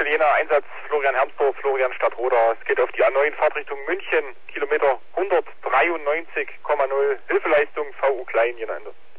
Jena, Einsatz Florian Hermsdorf, Florian Stadtroda. Es geht auf die A9 Fahrtrichtung München, Kilometer 193,0. Hilfeleistung VU Klein, Jena Ende.